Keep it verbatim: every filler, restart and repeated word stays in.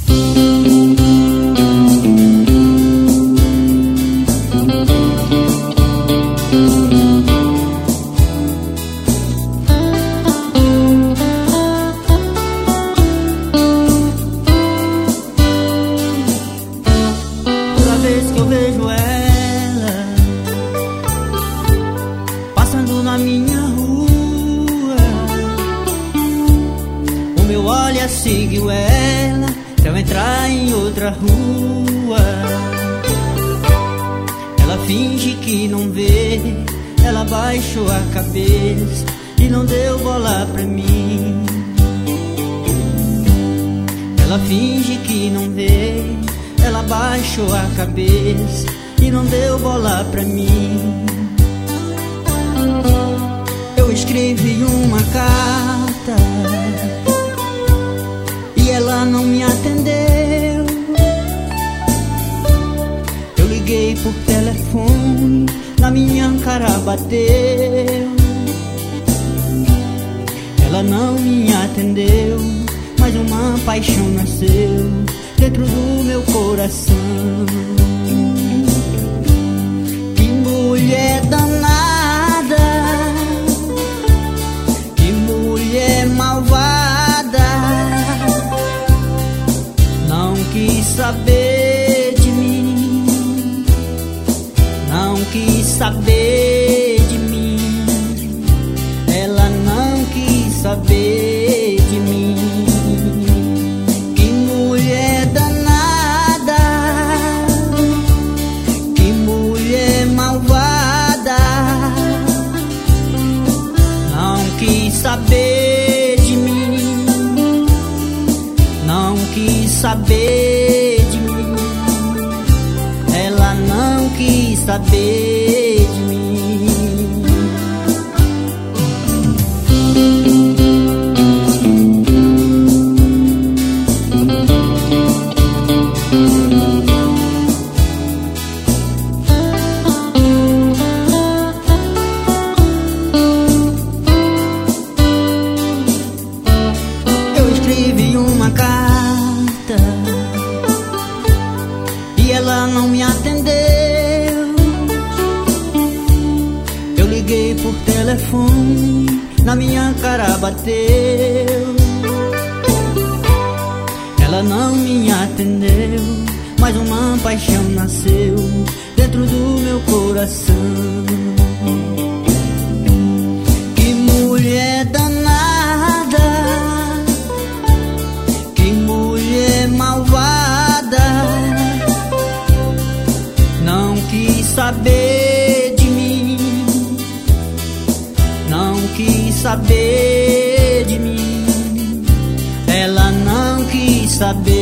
Sigo ela pra eu entrar em outra rua. Ela finge que não vê, ela baixou a cabeça e não deu bola pra mim. Ela finge que não vê, ela baixou a cabeça e não deu bola pra mim. Eu escrevi uma carta e ela não me atendeu. Eu liguei por telefone, na minha cara bateu. Ela não me atendeu, mas uma paixão nasceu dentro do meu coração. Que mulher danada, que mulher malvada, não quis saber de mim, não quis saber de mim. Ela não quis saber de mim. Que mulher danada, que mulher malvada, não quis saber de mim, não quis saber de mim. Ela não quis saber de mim. Eu escrevi uma carta e ela não me atendeu. Eu liguei por telefone, na minha cara bateu. Ela não me atendeu, mas uma paixão nasceu dentro do meu coração. Que mulher danada, que mulher malvada, não quis saber de mim, não quis saber de mim. Ela não quis saber